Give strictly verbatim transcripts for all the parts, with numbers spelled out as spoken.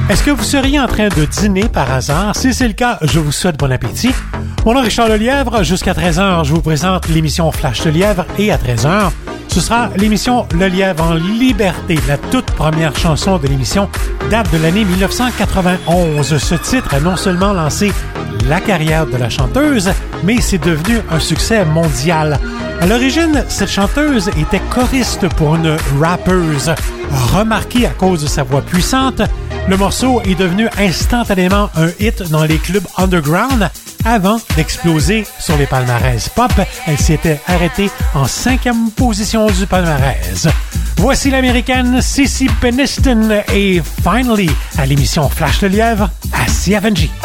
Est-ce que vous seriez en train de dîner par hasard? Si c'est le cas, je vous souhaite bon appétit. Mon nom est Richard Lelièvre. Jusqu'à treize heures, je vous présente l'émission Flash de Lièvre et à treize heures, ce sera l'émission Le Lièvre en liberté. La toute première chanson de l'émission date de l'année dix-neuf cent quatre-vingt-onze. Ce titre a non seulement lancé la carrière de la chanteuse, mais c'est devenu un succès mondial. À l'origine, cette chanteuse était choriste pour une rappeuse. Remarquée à cause de sa voix puissante, le morceau est devenu instantanément un hit dans les clubs underground avant d'exploser sur les palmarès pop. Elle s'était arrêtée en cinquième position du palmarès. Voici l'américaine Cissy Peniston et Finally à l'émission Flash de Lièvre à C F N G.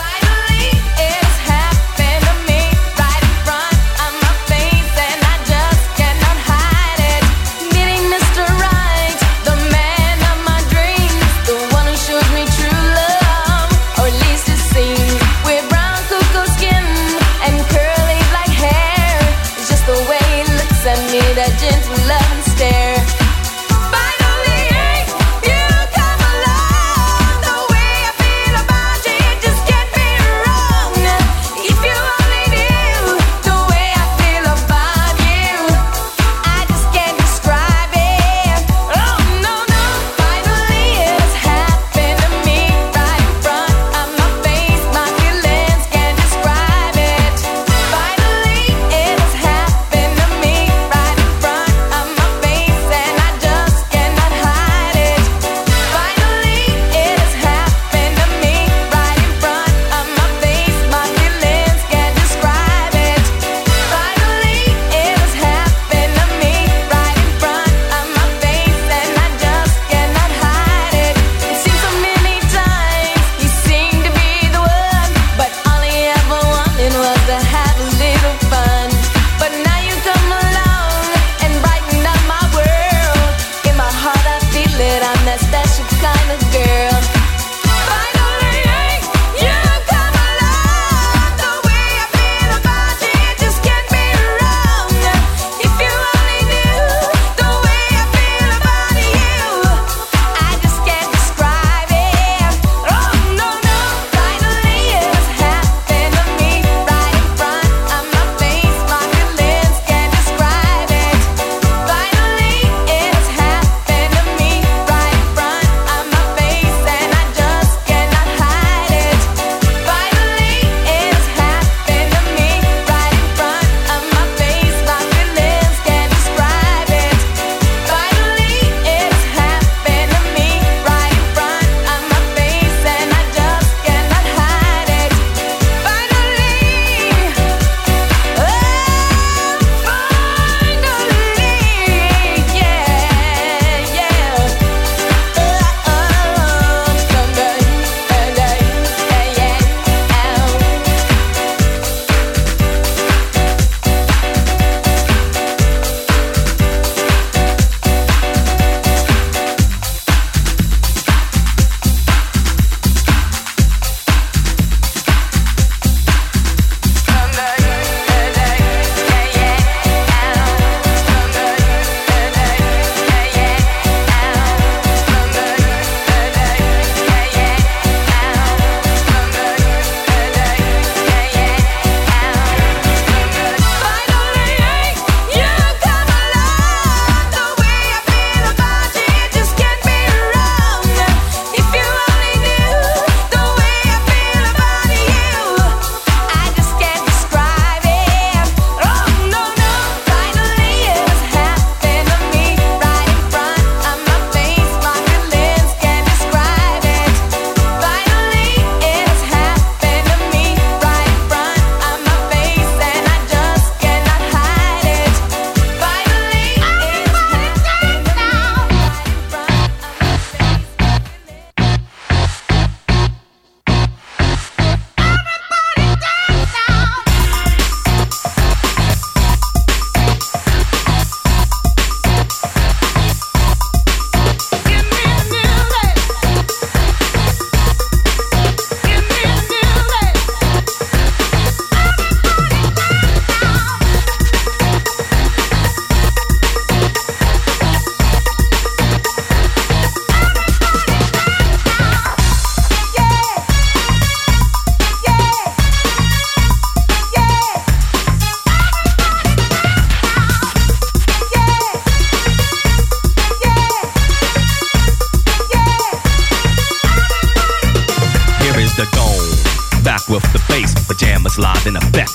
Finally, you come along. The way I feel about you, it just can't be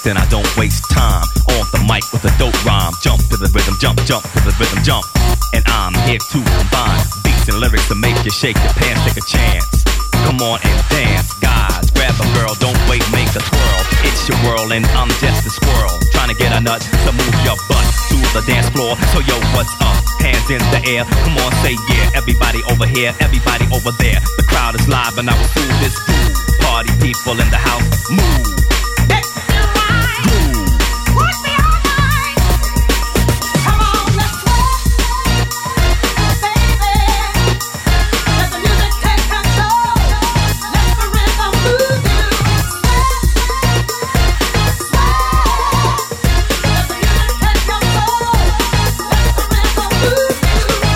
then I don't waste time. On the mic with a dope rhyme. Jump to the rhythm, jump, jump to the rhythm, jump. And I'm here to combine beats and lyrics to make you shake your pants, take a chance. Come on and dance, guys. Grab a girl, don't wait, make a twirl. It's your world and I'm just a squirrel. Trying to get a nut to move your butt to the dance floor. So yo, what's up? Hands in the air. Come on, say yeah. Everybody over here, everybody over there. The crowd is live and I will do this groove. Party people in the house, move. Let's do right. Groove. Put me all night. Come on, let's rock, baby. Let the music take control. Let the rhythm move you. Sweat, sweat. Let the music take control. Let the rhythm move you.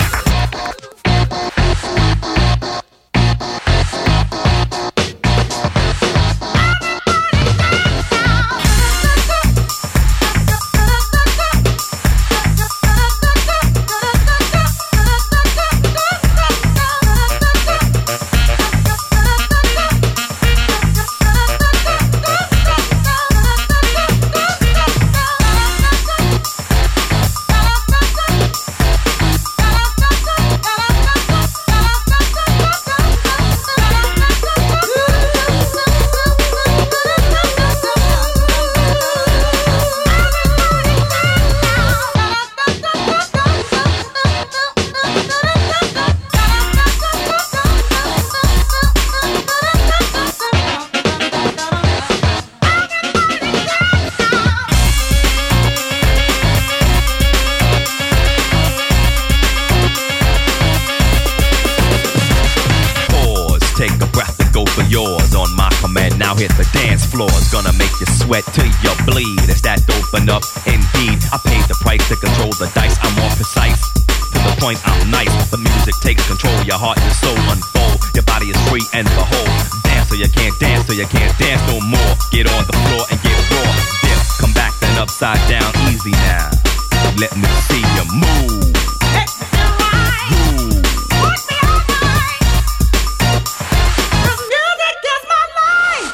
Sweat till you bleed. Is that dope enough? Indeed, I paid the price to control the dice. I'm more precise. To the point, I'm nice. The music takes control. Your heart and soul unfold. Your body is free and behold. Dance so you can't dance, so you can't dance no more. Get on the floor and get raw. Dip, come back then upside down. Easy now. Let me see you move. Let's do right. Move. Put me all night. This music is my life.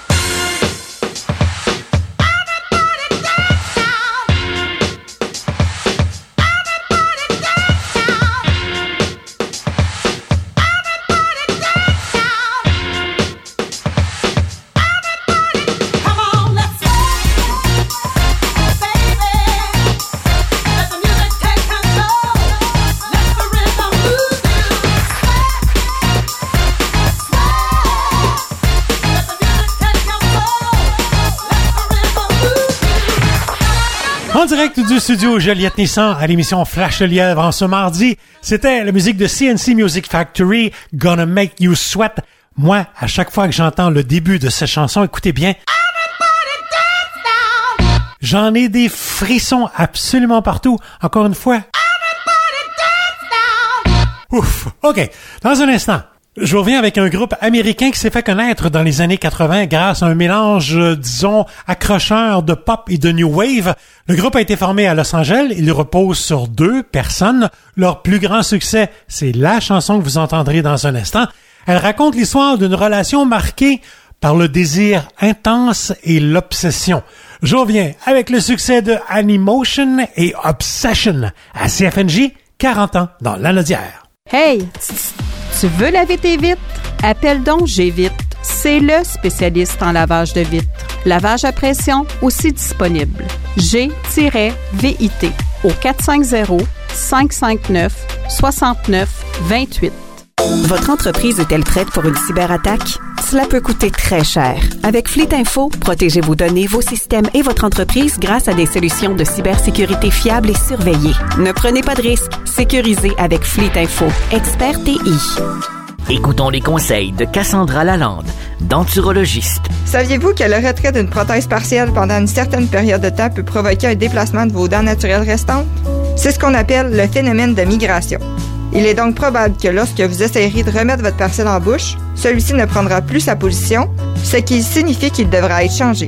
En direct du studio Joliette Nissan à l'émission Flash le Lièvre en ce mardi, c'était la musique de C N C Music Factory, Gonna Make You Sweat. Moi, à chaque fois que j'entends le début de cette chanson, écoutez bien, j'en ai des frissons absolument partout. Encore une fois. Ouf, OK. Dans un instant, je reviens avec un groupe américain qui s'est fait connaître dans les années quatre-vingts grâce à un mélange, euh, disons, accrocheur de pop et de new wave. Le groupe a été formé à Los Angeles. Il repose sur deux personnes. Leur plus grand succès, c'est la chanson que vous entendrez dans un instant. Elle raconte l'histoire d'une relation marquée par le désir intense et l'obsession. Je reviens avec le succès de Animotion et Obsession à C F N J, quarante ans dans l'Anaudière. Hey! Tu veux laver tes vitres? Appelle donc G-Vitre. C'est le spécialiste en lavage de vitres. Lavage à pression aussi disponible. G V I T au quatre cinq zéro, cinq cinq neuf, six neuf deux huit. Votre entreprise est-elle prête pour une cyberattaque? Cela peut coûter très cher. Avec Fleet Info, protégez vos données, vos systèmes et votre entreprise grâce à des solutions de cybersécurité fiables et surveillées. Ne prenez pas de risques. Sécurisez avec Fleet Info. Expert T I. Écoutons les conseils de Cassandra Lalande, denturologiste. Saviez-vous que le retrait d'une prothèse partielle pendant une certaine période de temps peut provoquer un déplacement de vos dents naturelles restantes? C'est ce qu'on appelle le phénomène de migration. Il est donc probable que lorsque vous essayerez de remettre votre partiel en bouche, celui-ci ne prendra plus sa position, ce qui signifie qu'il devra être changé.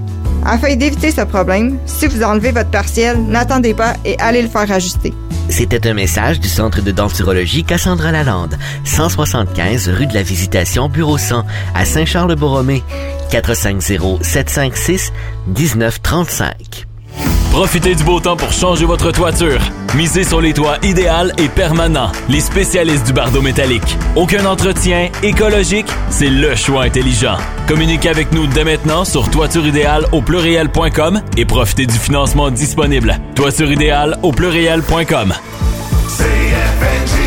Afin d'éviter ce problème, si vous enlevez votre partiel, n'attendez pas et allez le faire ajuster. C'était un message du Centre de denturologie Cassandra Lalande, cent soixante-quinze rue de la Visitation, bureau cent, à Saint-Charles-de-Borromée, quatre cinq zéro, sept cinq six, un neuf trois cinq. Profitez du beau temps pour changer votre toiture. Misez sur les toits idéal et permanents. Les spécialistes du bardeau métallique. Aucun entretien, écologique, c'est le choix intelligent. Communiquez avec nous dès maintenant sur toitureidéal au pluriel point com et profitez du financement disponible. Toitureidéal au pluriel point com. C F N G.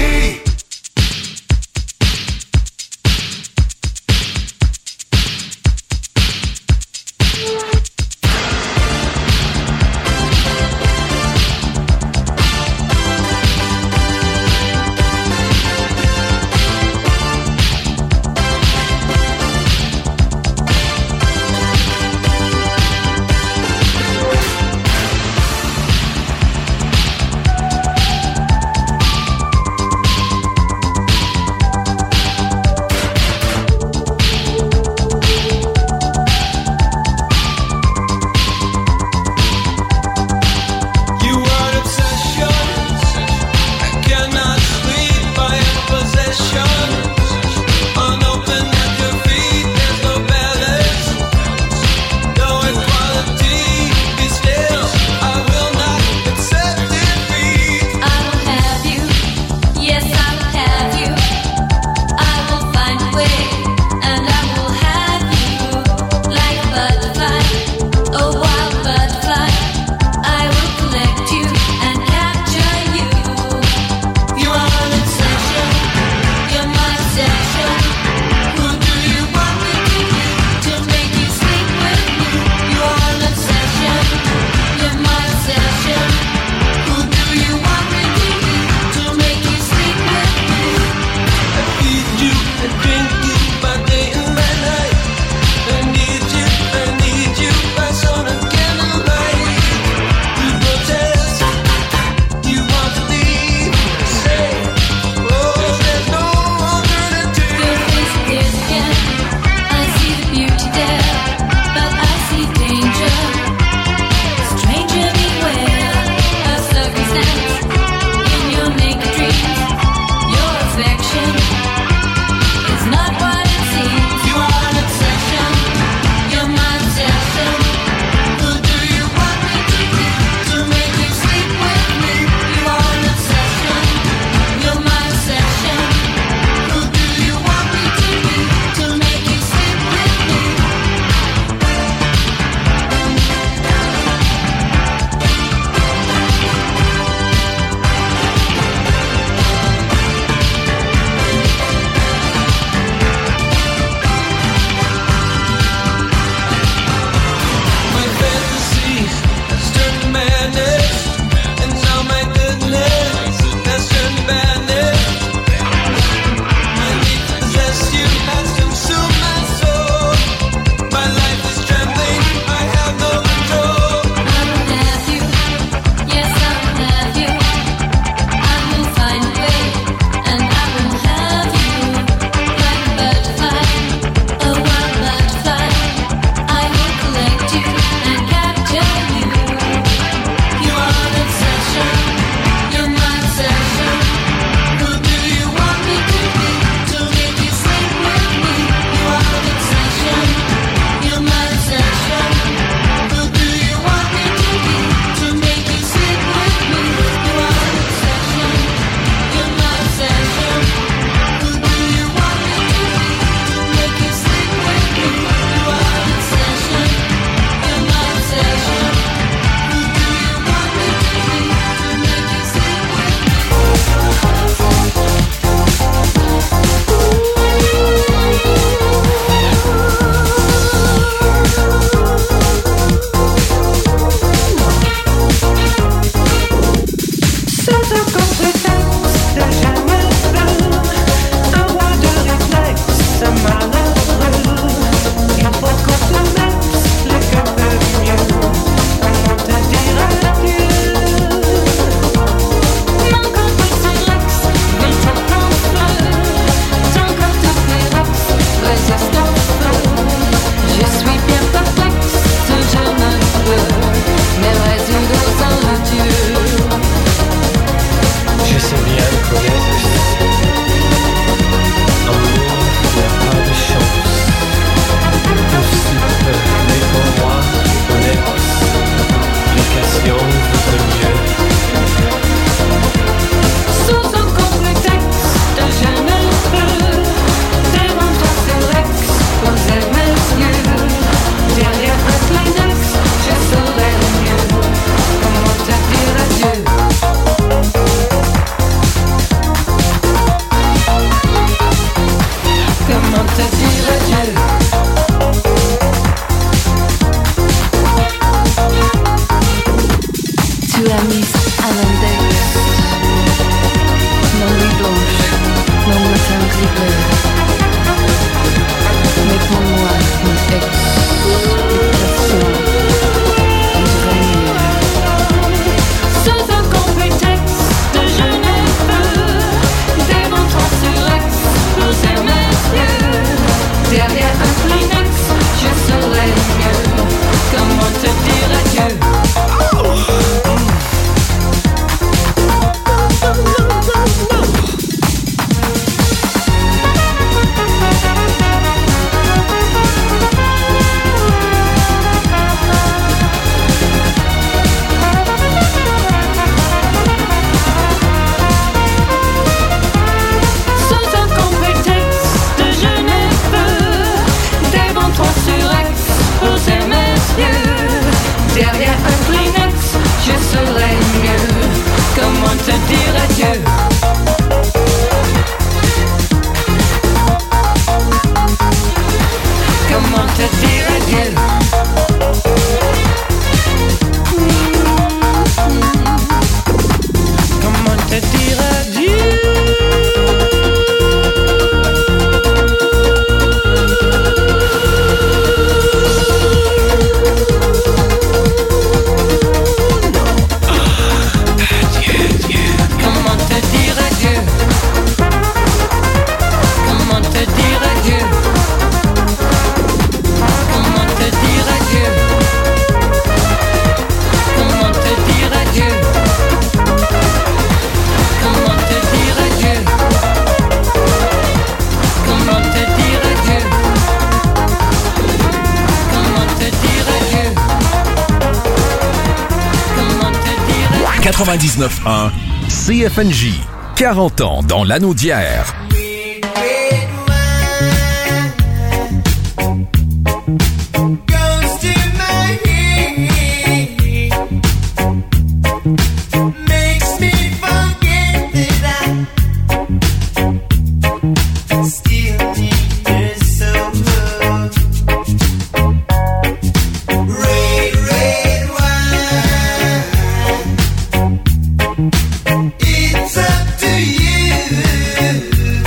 à l'index. Nos nuits blanches, nos matins gris bleu. Mais pour moi, une explication devrait mieux. Sans aucun prétexte de Genève, des montants sur X, poser mes yeux. Derrière un Kleenex, je serai mieux. Comment te dire adieu? Derrière un Kleenex, je serai mieux. Comment te dire adieu? Comment te dire adieu? Comment te dire adieu? quatre-vingt-dix-neuf un C F N J. quarante ans dans l'anneau d'hier. It's up to you.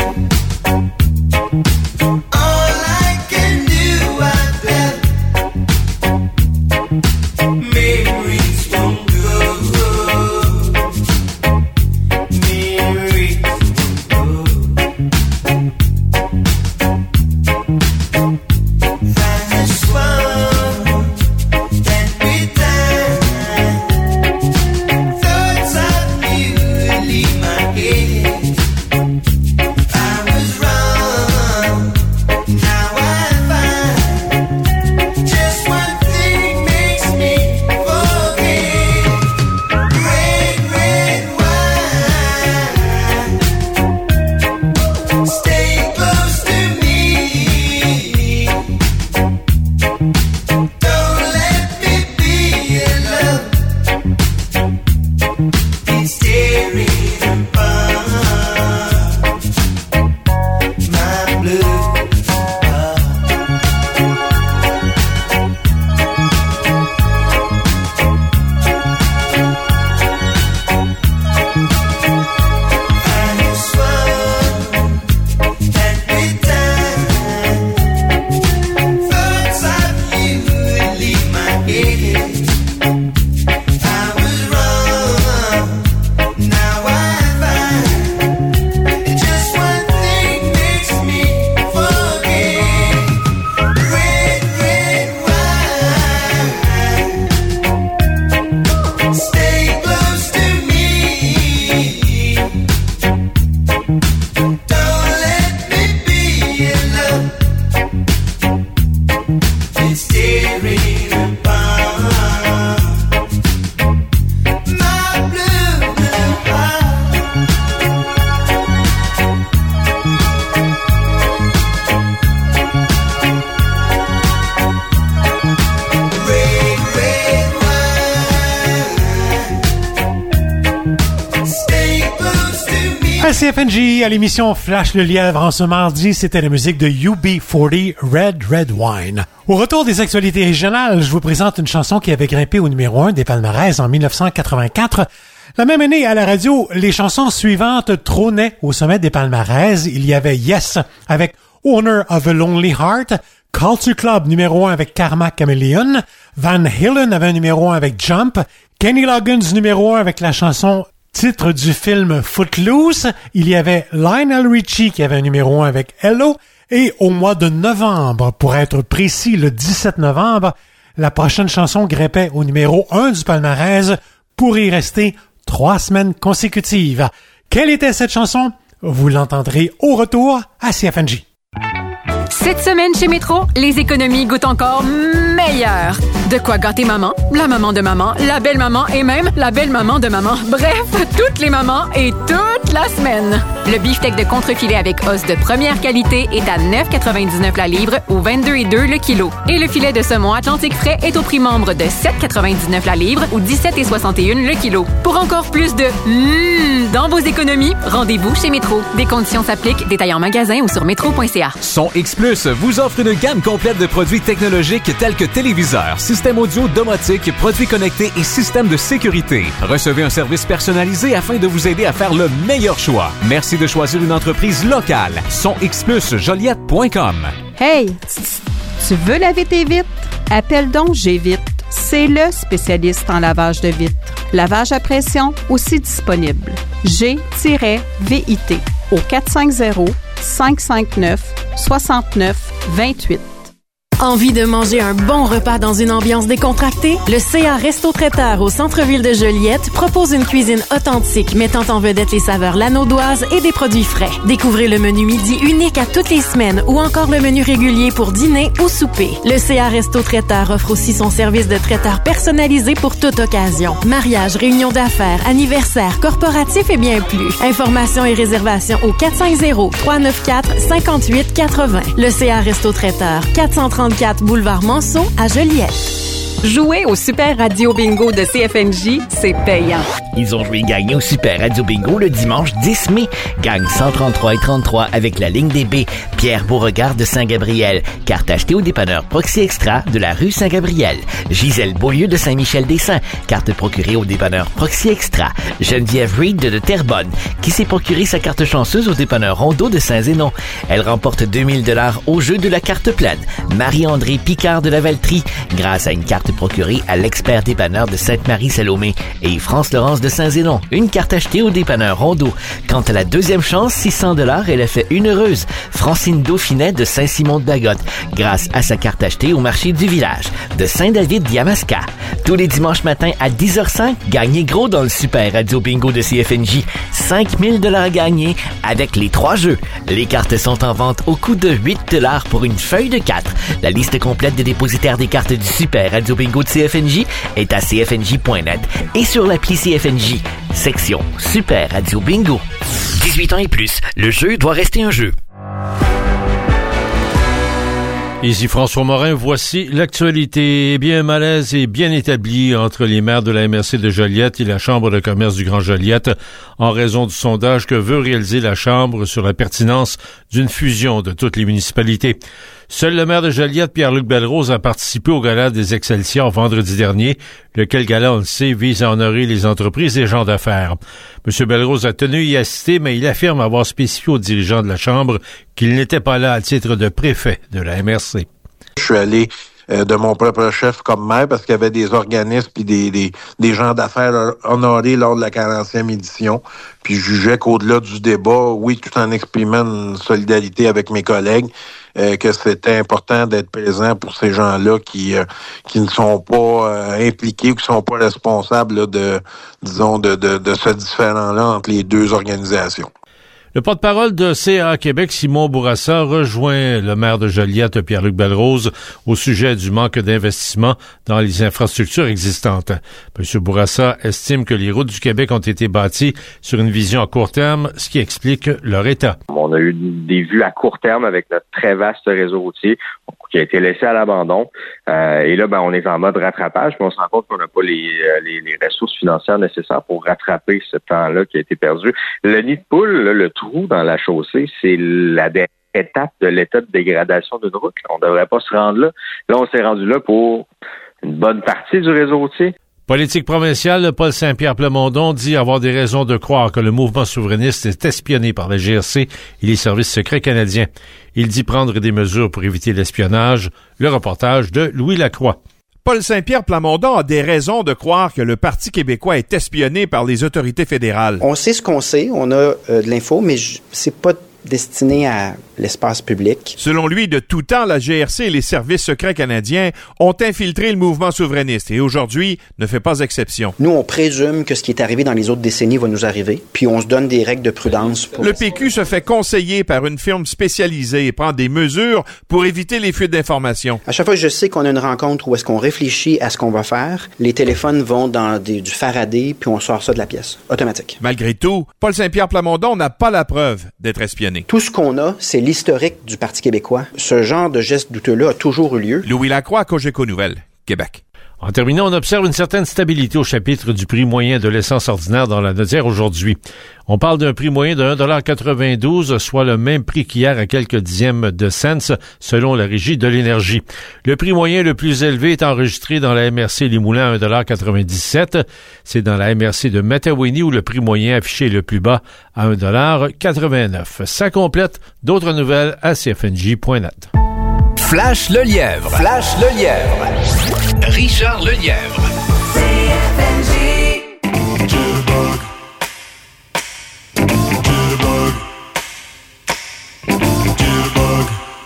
À C F N J, à l'émission Flash le Lièvre en ce mardi, c'était la musique de U B quarante, Red Red Wine. Au retour des actualités régionales, je vous présente une chanson qui avait grimpé au numéro un des palmarès en mille neuf cent quatre-vingt-quatre. La même année, à la radio, les chansons suivantes trônaient au sommet des palmarès. Il y avait Yes avec Owner of a Lonely Heart, Culture Club numéro un avec Karma Chameleon, Van Halen avait un numéro un avec Jump, Kenny Loggins numéro un avec la chanson titre du film Footloose, il y avait Lionel Richie qui avait un numéro un avec Hello, et au mois de novembre, pour être précis, le dix-sept novembre, la prochaine chanson grimpait au numéro un du palmarès pour y rester trois semaines consécutives. Quelle était cette chanson? Vous l'entendrez au retour à C F N J. Cette semaine chez Métro, les économies goûtent encore meilleur. De quoi gâter maman, la maman de maman, la belle-maman et même la belle-maman de maman. Bref, toutes les mamans et toute la semaine. Le beefsteak de contrefilet avec os de première qualité est à neuf quatre-vingt-dix-neuf la livre ou vingt-deux virgule deux le kilo. Et le filet de saumon Atlantique frais est au prix membre de sept quatre-vingt-dix-neuf la livre ou dix-sept soixante et un le kilo. Pour encore plus de mmm dans vos économies, rendez-vous chez Métro. Des conditions s'appliquent, détails en magasin ou sur métro point c a. Son X Plus vous offre une gamme complète de produits technologiques tels que téléviseurs, systèmes audio domotique, produits connectés et systèmes de sécurité. Recevez un service personnalisé afin de vous aider à faire le meilleur choix. Merci de choisir une entreprise locale. Son X Plus Joliette point com. Hey, tu veux laver tes vitres? Appelle donc G-Vitre. C'est le spécialiste en lavage de vitres. Lavage à pression aussi disponible. G V I T au quatre cent cinquante, cinq cent cinquante-neuf, soixante-neuf vingt-huit. Envie de manger un bon repas dans une ambiance décontractée? Le C A Resto-Traiteur au centre-ville de Joliette propose une cuisine authentique mettant en vedette les saveurs lanaudoises et des produits frais. Découvrez le menu midi unique à toutes les semaines ou encore le menu régulier pour dîner ou souper. Le C A Resto-Traiteur offre aussi son service de traiteur personnalisé pour toute occasion. Mariage, réunion d'affaires, anniversaire, corporatif et bien plus. Informations et réservations au quatre cent cinquante, trois cent quatre-vingt-quatre, cinquante-huit quatre-vingts. Le C A Resto-Traiteur, quatre cent trente-quatre boulevard Monceau à Joliette. Jouer au Super Radio Bingo de C F N J, c'est payant. Ils ont joué et gagné au Super Radio Bingo le dimanche dix mai. Gagne cent trente-trois et trente-trois avec la ligne des B. Pierre Beauregard de Saint-Gabriel. Carte achetée au dépanneur Proxy Extra de la rue Saint-Gabriel. Gisèle Beaulieu de Saint-Michel-des-Saints. Carte procurée au dépanneur Proxy Extra. Geneviève Reed de Terrebonne, qui s'est procuré sa carte chanceuse au dépanneur Rondeau de Saint-Zénon. Elle remporte deux mille dollars au jeu de la carte pleine. Marie-André Picard de la Valtrie, grâce à une carte procurée à l'expert dépanneur de Sainte-Marie-Salomé, et France-Laurence de Saint-Zénon, une carte achetée au dépanneur Rondeau. Quant à la deuxième chance, six cents dollars, elle a fait une heureuse. Francine Dauphinet de Saint-Simon-de-Bagotte, grâce à sa carte achetée au marché du village de Saint-David-Yamaska. Tous les dimanches matins à dix heures cinq, gagnez gros dans le Super Radio Bingo de C F N J. cinq mille dollars à gagner avec les trois jeux. Les cartes sont en vente au coût de huit dollars pour une feuille de quatre. La liste complète des dépositaires des cartes du Super Radio Bingo de C F N J est à c f n j point net et sur l'appli C F N J, section Super Radio Bingo. dix-huit ans et plus, le jeu doit rester un jeu. Ici François Morin, voici l'actualité. Eh bien, malaise est bien établi entre les maires de la M R C de Joliette et la Chambre de commerce du Grand Joliette en raison du sondage que veut réaliser la Chambre sur la pertinence d'une fusion de toutes les municipalités. Seul le maire de Joliette, Pierre-Luc Belrose, a participé au gala des Excelsior vendredi dernier, lequel gala, on le sait, vise à honorer les entreprises et les gens d'affaires. M. Belrose a tenu à y assister, mais il affirme avoir spécifié aux dirigeants de la Chambre qu'il n'était pas là à titre de préfet de la M R C. Je suis allé euh, de mon propre chef comme maire parce qu'il y avait des organismes et des, des, des gens d'affaires honorés lors de la quarantième édition. Puis je jugeais qu'au-delà du débat, oui, tout en exprimant une solidarité avec mes collègues, euh, que c'était important d'être présent pour ces gens-là qui euh, qui ne sont pas euh, impliqués ou qui ne sont pas responsables là, de, disons, de, de, de ce différend-là entre les deux organisations. Le porte-parole de C A A Québec, Simon Bourassa, rejoint le maire de Joliette, Pierre-Luc Belrose, au sujet du manque d'investissement dans les infrastructures existantes. M. Bourassa estime que les routes du Québec ont été bâties sur une vision à court terme, ce qui explique leur état. On a eu des vues à court terme avec notre très vaste réseau routier qui a été laissé à l'abandon. Euh, et là, ben, on est en mode rattrapage, mais on se rend compte qu'on n'a pas les, les, les ressources financières nécessaires pour rattraper ce temps-là qui a été perdu. Le nid de poule, là, le trou dans la chaussée, c'est la dernière étape de l'état de dégradation d'une route. On ne devrait pas se rendre là. Là, on s'est rendu là pour une bonne partie du réseau routier. Politique provinciale, Paul Saint-Pierre Plamondon dit avoir des raisons de croire que le mouvement souverainiste est espionné par la G R C et les services secrets canadiens. Il dit prendre des mesures pour éviter l'espionnage. Le reportage de Louis Lacroix. Paul Saint-Pierre Plamondon a des raisons de croire que le Parti québécois est espionné par les autorités fédérales. On sait ce qu'on sait, on a euh, de l'info, mais j- c'est pas destiné à l'espace public. Selon lui, de tout temps, la G R C et les services secrets canadiens ont infiltré le mouvement souverainiste et aujourd'hui ne fait pas exception. Nous, on présume que ce qui est arrivé dans les autres décennies va nous arriver, puis on se donne des règles de prudence. Pour le P Q se fait conseiller par une firme spécialisée et prend des mesures pour éviter les fuites d'informations. À chaque fois que je sais qu'on a une rencontre où est-ce qu'on réfléchit à ce qu'on va faire, les téléphones vont dans des, du Faraday, puis on sort ça de la pièce, automatique. Malgré tout, Paul Saint-Pierre Plamondon n'a pas la preuve d'être espionné. Tout ce qu'on a, c'est l'historique du Parti québécois. Ce genre de geste douteux-là a toujours eu lieu. Louis Lacroix, Cogeco Nouvelles, Québec. En terminant, on observe une certaine stabilité au chapitre du prix moyen de l'essence ordinaire dans la Nodière aujourd'hui. On parle d'un prix moyen de un dollar quatre-vingt-douze, soit le même prix qu'hier à quelques dixièmes de cents, selon la Régie de l'énergie. Le prix moyen le plus élevé est enregistré dans la M R C Les Moulins à un dollar quatre-vingt-dix-sept. C'est dans la M R C de Matawinie où le prix moyen affiché est le plus bas à un dollar quatre-vingt-neuf. Ça complète d'autres nouvelles à C F N J point net. Flash le lièvre. Flash le lièvre. Richard Lelièvre. C F N J. Jitterbug. Jitterbug. Jitterbug.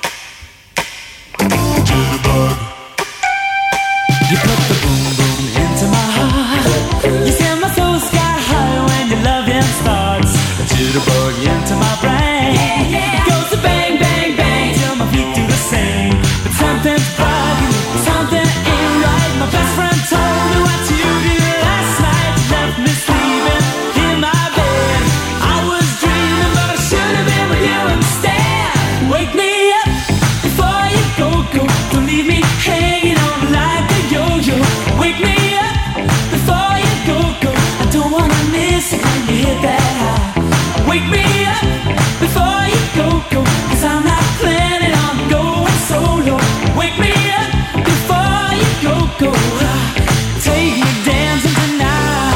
Jitterbug. You put the boom boom into my heart. You send my soul sky high when your loving starts. A jitterbug into my brain. Yeah, yeah. It goes to bang, bang, bang till my feet do the same. But something's bugging, something ain't right. My best friend told me what you did last night. You left me sleeping in my bed. I was dreaming, but I should have been with you instead. Wake me up before you go, go. Don't leave me hanging on like a yo-yo. Wake me up before you go, go. I don't wanna miss it when you hit that high. Wake me up before you go, go. Cause I'm not planning on going solo. Wake me up before you go, go. Take me dancing tonight.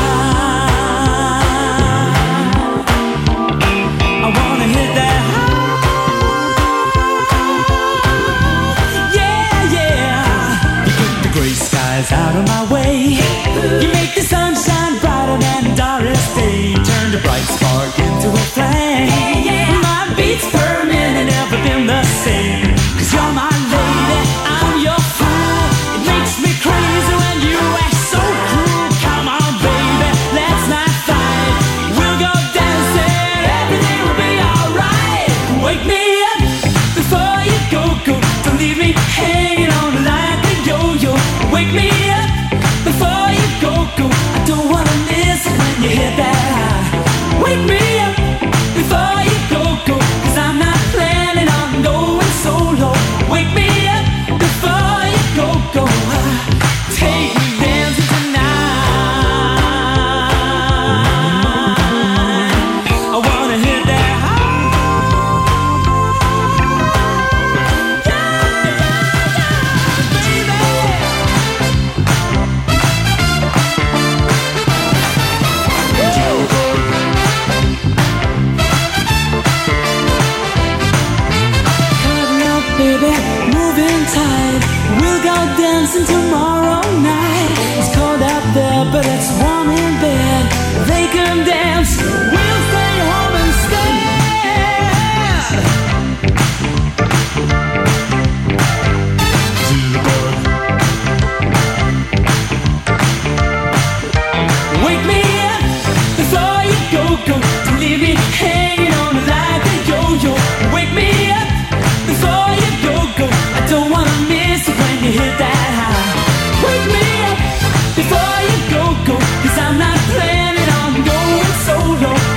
I wanna hit that high. Yeah, yeah. You get the gray skies out of my way. You make the sunshine brighter than Doris Day. Turn the bright spark into a flame. My beats per minute never been the same. Cause you're my lady, I'm your fool. It makes me crazy when you act so cruel. Come on, baby, let's not fight. We'll go dancing, everything will be alright. Wake me up before you go, go. Don't leave me hanging on like a yo-yo. Wake me up before you go, go. I don't wanna miss it when you hit that high. Wake me up before you go, go. Cause I'm not planning on going solo. Wake me up before you go, go. Take me dancing tonight. I wanna hit that high. Cuddle up, baby, moving tight. We'll go dancing tomorrow night. It's cold out there, but it's warm in bed. They can dance, we'll stay home instead. Wake me up before you go, go. Don't leave me hanging on like a yo-yo. Wake me up before you go, go. I don't wanna miss it when you hit that high. Wake me up before you go, go. Cause I'm not planning on going solo.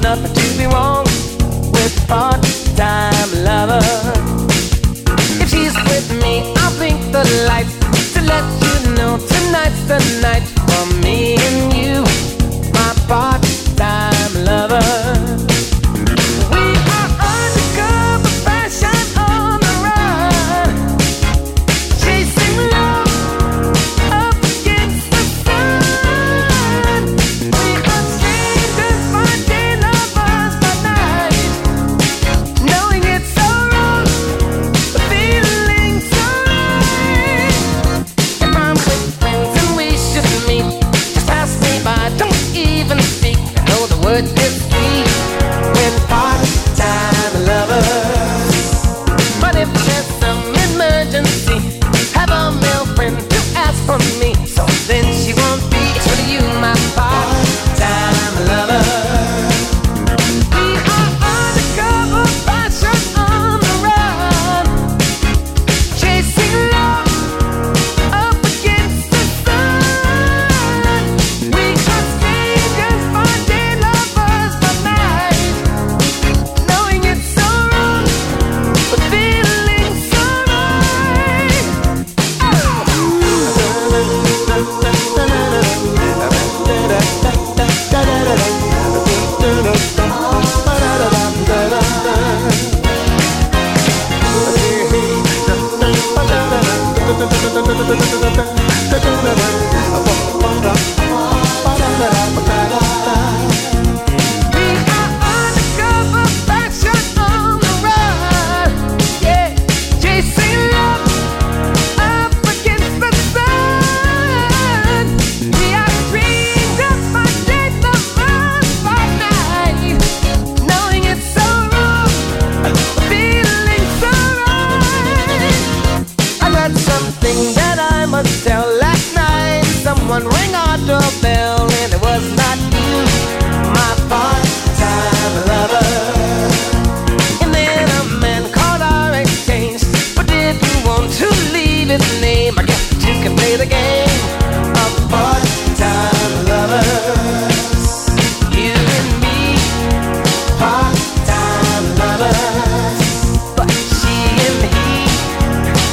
nothing to be wrong with part-time lover. If she's with me, I'll blink the lights to let you know tonight's the night for me and you, my part-time lover.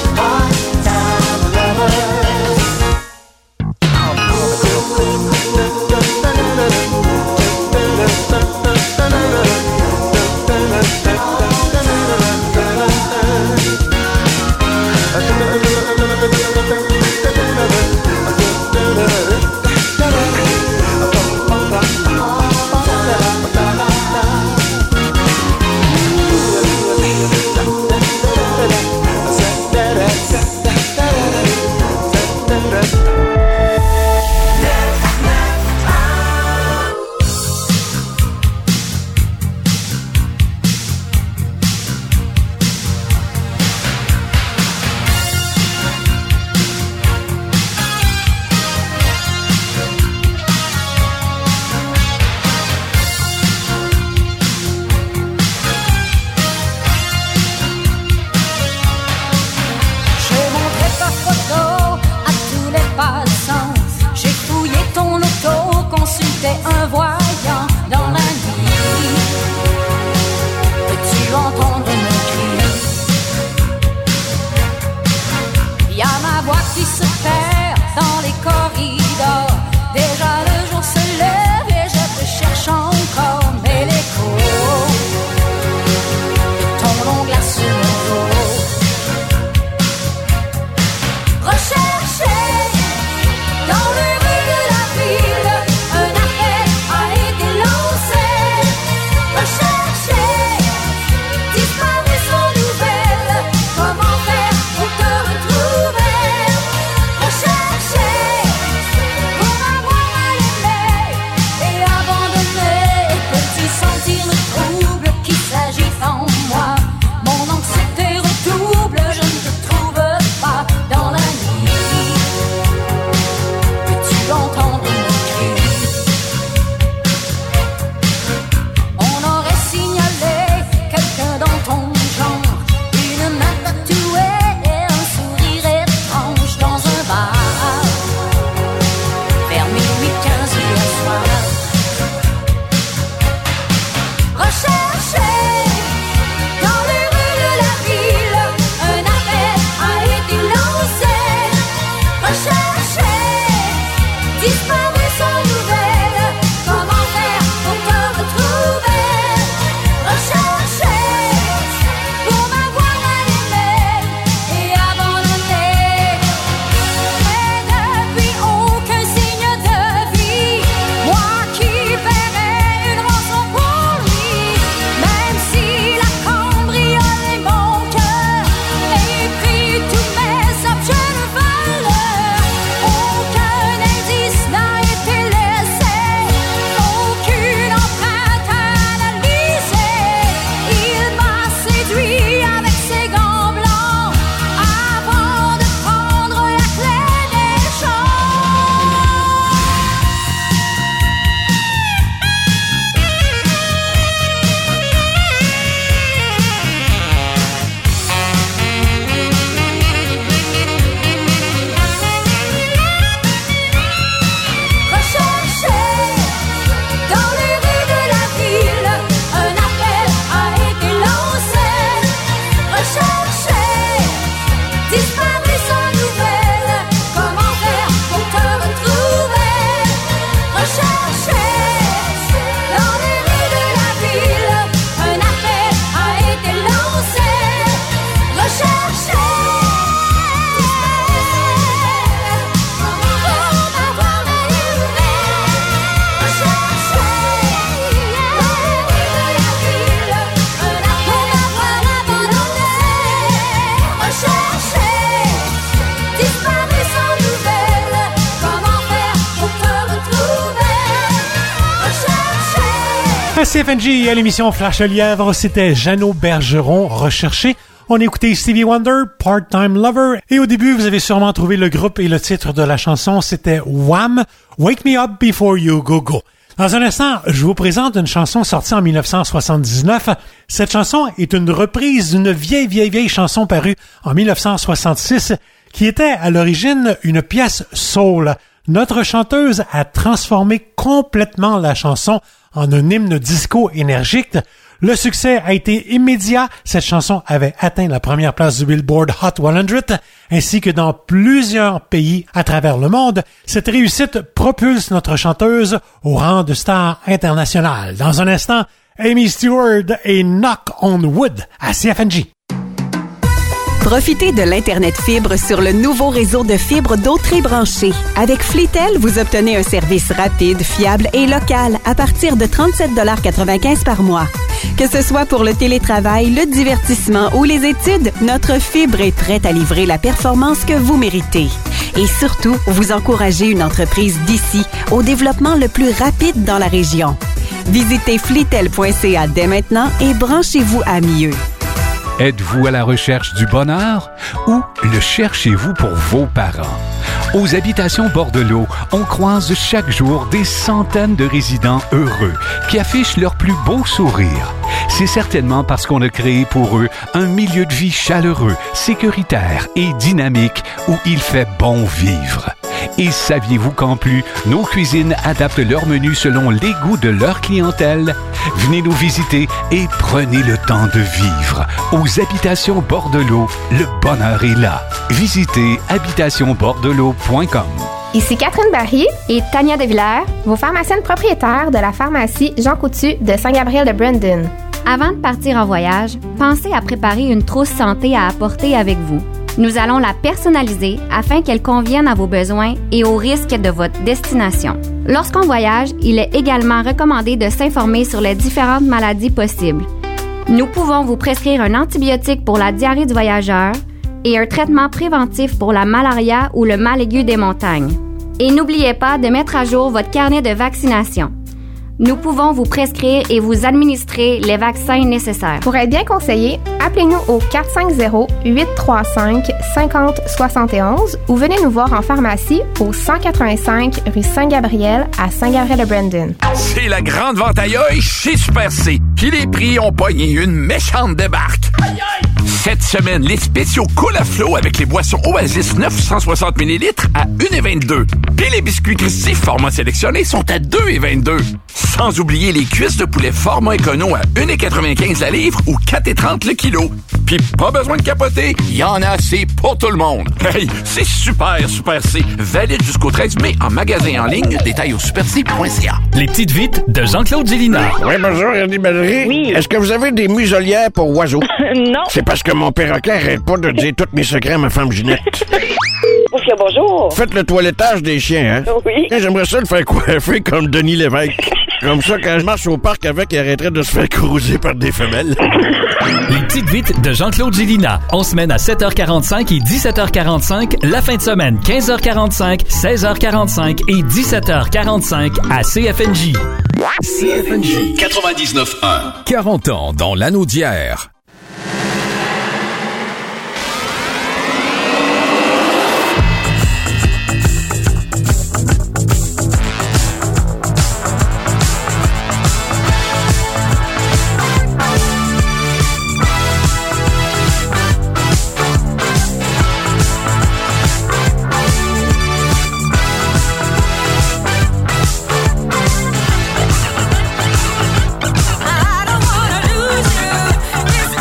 Part-time lovers. À C F N J, à l'émission Flash le Lièvre, c'était Jeannot Bergeron, recherché. On écoutait Stevie Wonder, Part-Time Lover. Et au début, vous avez sûrement trouvé le groupe et le titre de la chanson, c'était Wham! Wake Me Up Before You Go Go. Dans un instant, je vous présente une chanson sortie en dix-neuf cent soixante-dix-neuf. Cette chanson est une reprise d'une vieille, vieille, vieille chanson parue en dix-neuf cent soixante-six qui était à l'origine une pièce soul. Notre chanteuse a transformé complètement la chanson en un hymne disco énergique. Le succès a été immédiat. Cette chanson avait atteint la première place du Billboard Hot cent, ainsi que dans plusieurs pays à travers le monde. Cette réussite propulse notre chanteuse au rang de star internationale. Dans un instant, Amy Stewart et Knock on Wood à C F N J. Profitez de l'Internet fibre sur le nouveau réseau de fibres d'Autrey branché. Avec Flitel, vous obtenez un service rapide, fiable et local à partir de trente-sept dollars quatre-vingt-quinze par mois. Que ce soit pour le télétravail, le divertissement ou les études, notre fibre est prête à livrer la performance que vous méritez. Et surtout, vous encouragez une entreprise d'ici au développement le plus rapide dans la région. Visitez flitel point c a dès maintenant et branchez-vous à mieux. Êtes-vous à la recherche du bonheur ou le cherchez-vous pour vos parents? Aux Habitations Bordelot, on croise chaque jour des centaines de résidents heureux qui affichent leur plus beau sourire. C'est certainement parce qu'on a créé pour eux un milieu de vie chaleureux, sécuritaire et dynamique où il fait bon vivre. Et saviez-vous qu'en plus, nos cuisines adaptent leur menu selon les goûts de leur clientèle? Venez nous visiter et prenez le temps de vivre. Aux Habitations Bordelot, le bonheur est là. Visitez habitation bordelot point com. Ici Catherine Barry et Tania Devillers, vos pharmaciennes propriétaires de la pharmacie Jean Coutu de Saint-Gabriel de Brandon. Avant de partir en voyage, pensez à préparer une trousse santé à apporter avec vous. Nous allons la personnaliser afin qu'elle convienne à vos besoins et aux risques de votre destination. Lorsqu'on voyage, il est également recommandé de s'informer sur les différentes maladies possibles. Nous pouvons vous prescrire un antibiotique pour la diarrhée du voyageur et un traitement préventif pour la malaria ou le mal aigu des montagnes. Et n'oubliez pas de mettre à jour votre carnet de vaccination. Nous pouvons vous prescrire et vous administrer les vaccins nécessaires. Pour être bien conseillé, appelez-nous au quatre cinq zéro, huit trois cinq, cinq zéro sept un ou venez nous voir en pharmacie au cent quatre-vingt-cinq rue Saint-Gabriel à Saint-Gabriel-de-Brandon. C'est la grande vente à œil chez Super C. Puis les prix ont pogné une méchante débarque. Cette semaine, les spéciaux cool à flot avec les boissons Oasis neuf cent soixante millilitres à un vingt-deux. Puis les biscuits Christie format sélectionné sont à deux vingt-deux. Sans oublier les cuisses de poulet format écono à un quatre-vingt-quinze la livre ou quatre trente le kilo. Puis pas besoin de capoter, il y en a assez pour tout le monde. Hey, c'est super, Super C. Valide jusqu'au treize mai en magasin en ligne. Détails au super c point c a. Les petites vites de Jean-Claude Gélina. Oui, bonjour, Rémi Bellery. Oui. Est-ce que vous avez des muselières pour oiseaux? Non. C'est parce que mon perroquet arrête pas de dire tous mes secrets à ma femme Ginette. Bonjour. Faites le toilettage des chiens, hein? Oui. J'aimerais ça le faire coiffer comme Denis Lévesque. Comme ça, quand je marche au parc avec, il arrêterait de se faire cruiser par des femelles. Les petites vites de Jean-Claude Gélina. On semaine à sept heures quarante-cinq et dix-sept heures quarante-cinq. La fin de semaine, quinze heures quarante-cinq, seize heures quarante-cinq et dix-sept heures quarante-cinq à C F N J. C F N J quatre-vingt-dix-neuf un. quarante ans dans l'anneau d'hier. I don't wanna lose you. This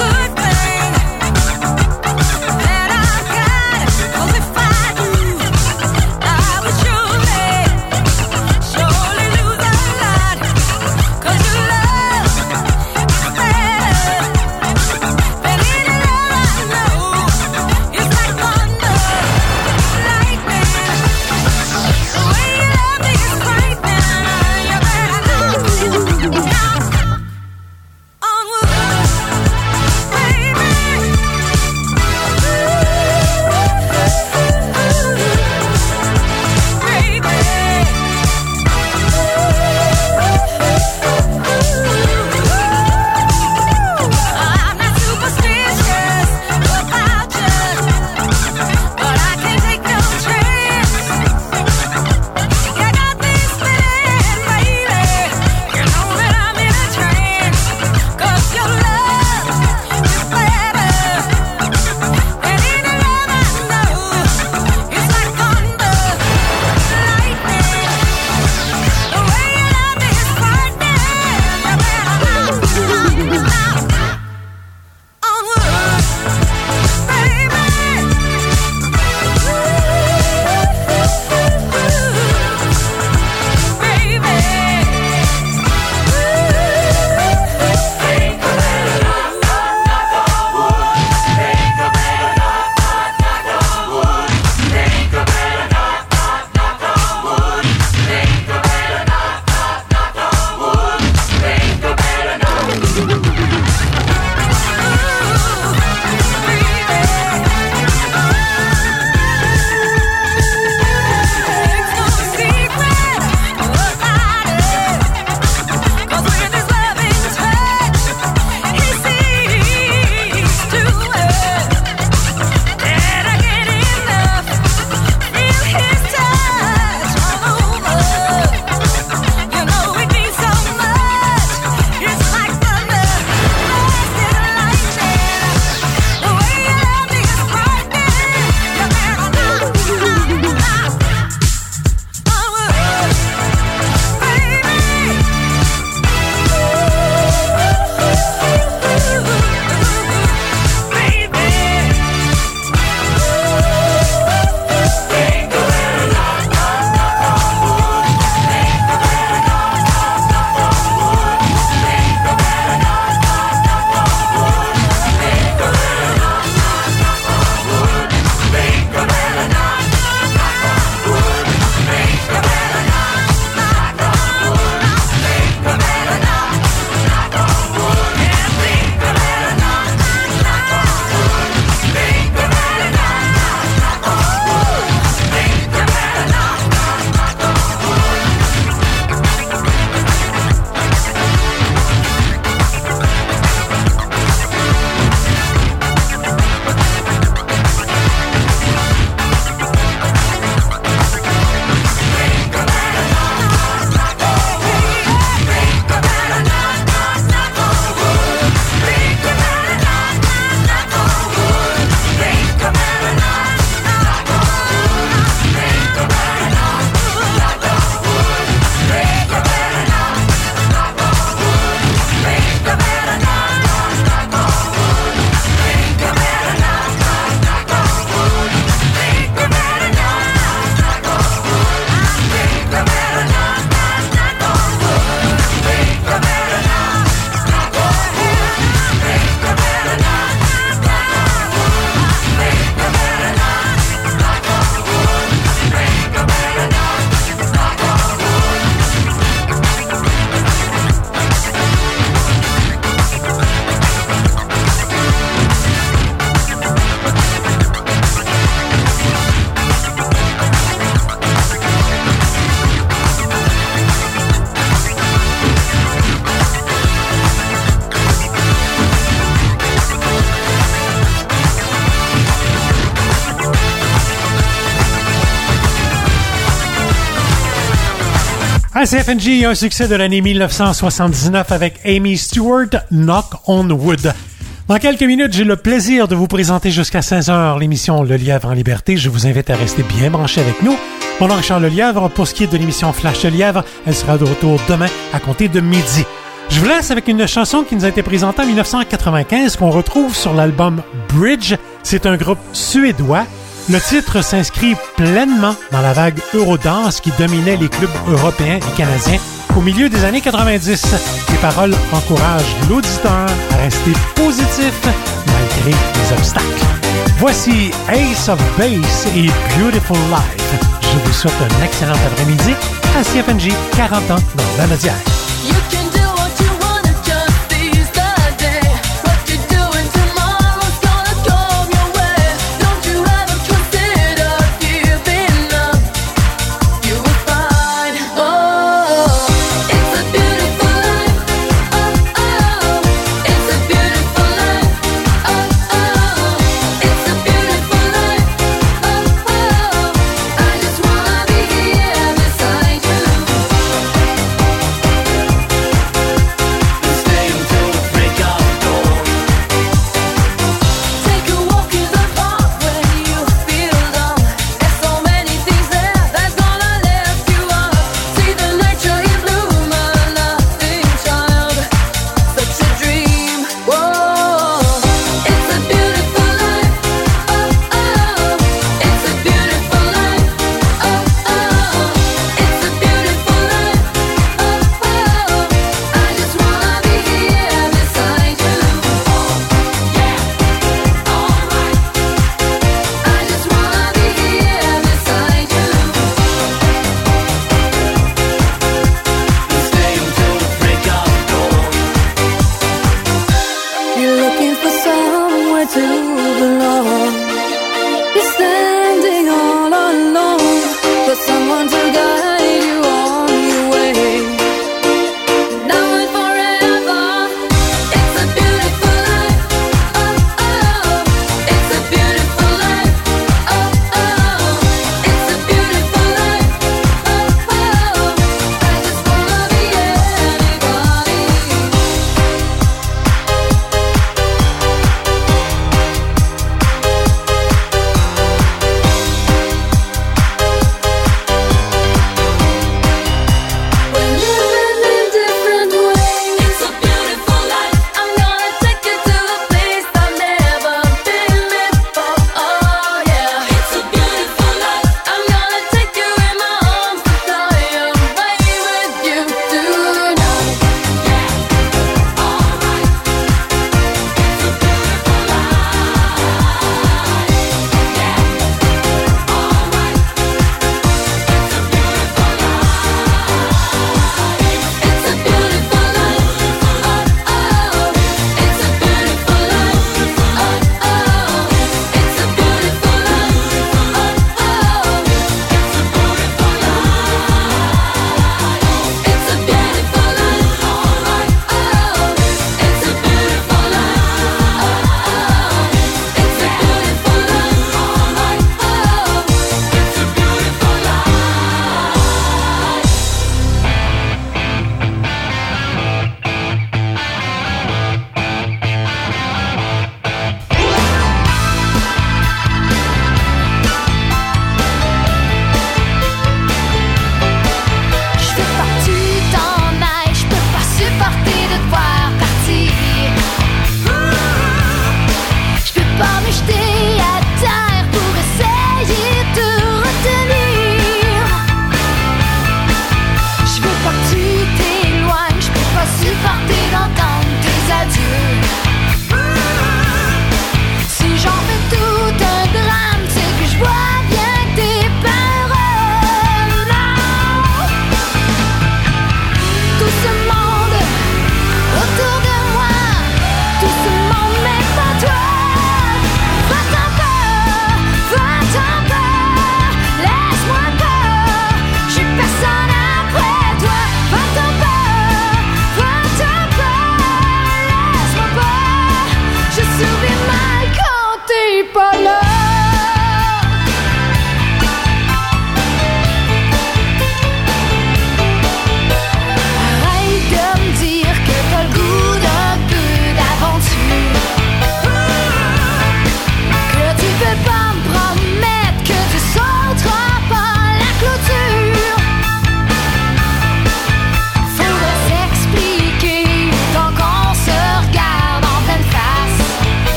À C F N J, un succès de l'année mille neuf cent soixante-dix-neuf avec Amy Stewart, Knock on Wood. Dans quelques minutes, j'ai le plaisir de vous présenter jusqu'à seize heures l'émission Le Lièvre en liberté. Je vous invite à rester bien branchés avec nous. Mon nom est Richard Lelièvre. Pour ce qui est de l'émission Flash de Lièvre, elle sera de retour demain à compter de midi. Je vous laisse avec une chanson qui nous a été présentée en mille neuf cent quatre-vingt-quinze qu'on retrouve sur l'album Bridge. C'est un groupe suédois. Le titre s'inscrit pleinement dans la vague Eurodance qui dominait les clubs européens et canadiens au milieu des années quatre-vingt-dix. Les paroles encouragent l'auditeur à rester positif malgré les obstacles. Voici Ace of Base et Beautiful Life. Je vous souhaite un excellent après-midi à C F N J, quarante ans dans la Nodière.